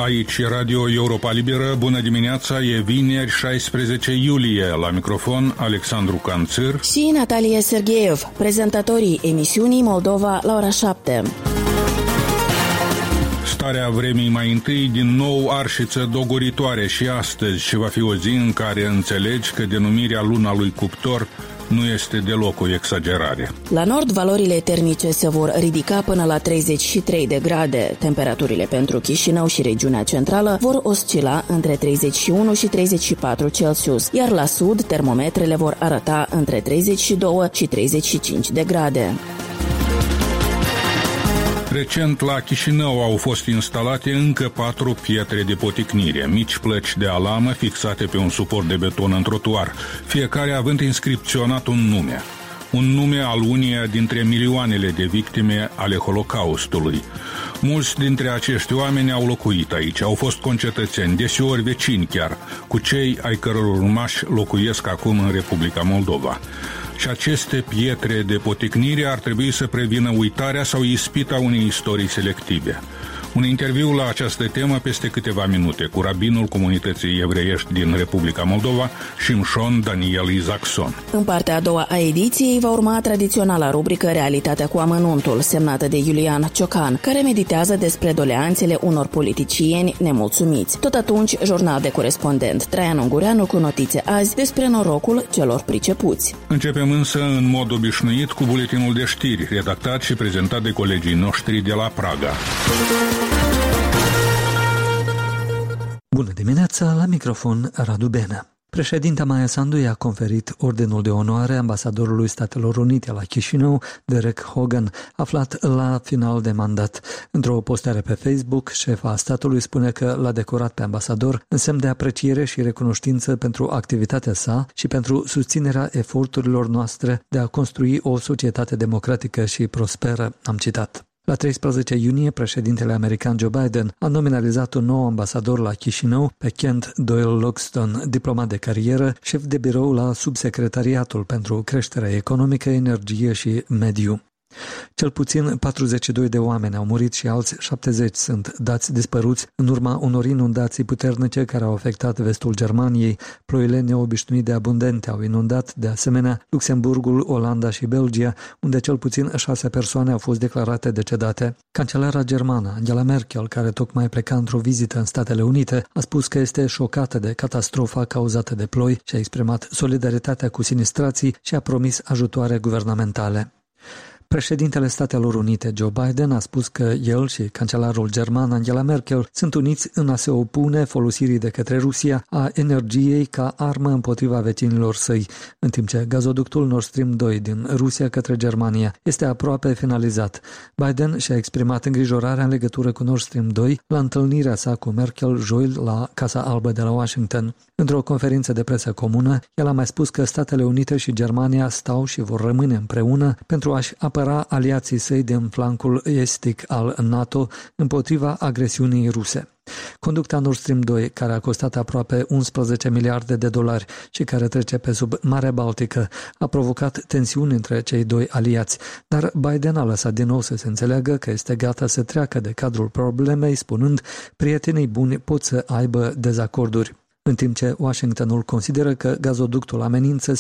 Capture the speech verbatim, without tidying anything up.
Aici Radio Europa Liberă, bună dimineața, e vineri șaisprezece iulie, la microfon Alexandru Canțir și Natalie Sergeev, prezentatorii emisiunii Moldova la ora șapte. Starea vremii mai întâi, din nou arșiță dogoritoare și astăzi și va fi o zi în care înțelegi că denumirea luna lui cuptor nu este deloc o exagerare. La nord, valorile termice se vor ridica până la treizeci și trei de grade. Temperaturile pentru Chișinău și regiunea centrală vor oscila între treizeci și unu și treizeci și patru Celsius, iar la sud, termometrele vor arăta între treizeci și doi și treizeci și cinci de grade. Recent, la Chișinău au fost instalate încă patru pietre de poticnire, mici plăci de alamă fixate pe un suport de beton în trotuar, fiecare având inscripționat un nume. Un nume al uneia dintre milioanele de victime ale Holocaustului. Mulți dintre acești oameni au locuit aici, au fost concetățeni, deseori vecini chiar, cu cei ai căror urmași locuiesc acum în Republica Moldova. Și aceste pietre de poticnire ar trebui să prevină uitarea sau ispita unei istorii selective. Un interviu la această temă peste câteva minute cu rabinul comunității evreiești din Republica Moldova, Shimshon Daniel Isaacson. În partea a doua a ediției va urma tradiționala rubrică Realitatea cu amănuntul, semnată de Iulian Ciocan, care meditează despre doleanțele unor politicieni nemulțumiți. Tot atunci, jurnal de corespondent Traian Ungureanu cu notițe azi despre norocul celor pricepuți. Începem însă în mod obișnuit cu buletinul de știri, redactat și prezentat de colegii noștri de la Praga. Bună dimineața, la microfon Radu Benea. Președinta Maia Sandu i-a conferit Ordinul de Onoare ambasadorului Statelor Unite la Chișinău, Derek Hogan, aflat la final de mandat. Într-o postare pe Facebook, șefa statului spune că l-a decorat pe ambasador în semn de apreciere și recunoștință pentru activitatea sa și pentru susținerea eforturilor noastre de a construi o societate democratică și prosperă, am citat. La treisprezece iunie, președintele american Joe Biden a nominalizat un nou ambasador la Chișinău pe Kent Doyle Logston, diplomat de carieră, șef de birou la subsecretariatul pentru creșterea economică, energie și mediu. Cel puțin patruzeci și doi de oameni au murit și alți șaptezeci sunt dați dispăruți în urma unor inundații puternice care au afectat vestul Germaniei. Ploile neobișnuit de abundente au inundat, de asemenea, Luxemburgul, Olanda și Belgia, unde cel puțin șase persoane au fost declarate decedate. Cancelara germană, Angela Merkel, care tocmai pleca într-o vizită în Statele Unite, a spus că este șocată de catastrofa cauzată de ploi și a exprimat solidaritatea cu sinistrații și a promis ajutoare guvernamentale. Președintele Statelor Unite, Joe Biden, a spus că el și cancelarul german Angela Merkel sunt uniți în a se opune folosirii de către Rusia a energiei ca armă împotriva vecinilor săi, în timp ce gazoductul Nord Stream doi din Rusia către Germania este aproape finalizat. Biden și-a exprimat îngrijorarea în legătură cu Nord Stream doi la întâlnirea sa cu Merkel joi la Casa Albă de la Washington. Într-o conferință de presă comună, el a mai spus că Statele Unite și Germania stau și vor rămâne împreună pentru a-și apăra aliații săi din flancul estic al NATO împotriva agresiunii ruse. Conducta Nord Stream doi, care a costat aproape unsprezece miliarde de dolari și care trece pe sub Marea Baltică, a provocat tensiuni între cei doi aliați, dar Biden a lăsat din nou să se înțeleagă că este gata să treacă de cadrul problemei, spunând: prietenii buni pot să aibă dezacorduri. În timp ce Washingtonul consideră că gazoductul amenință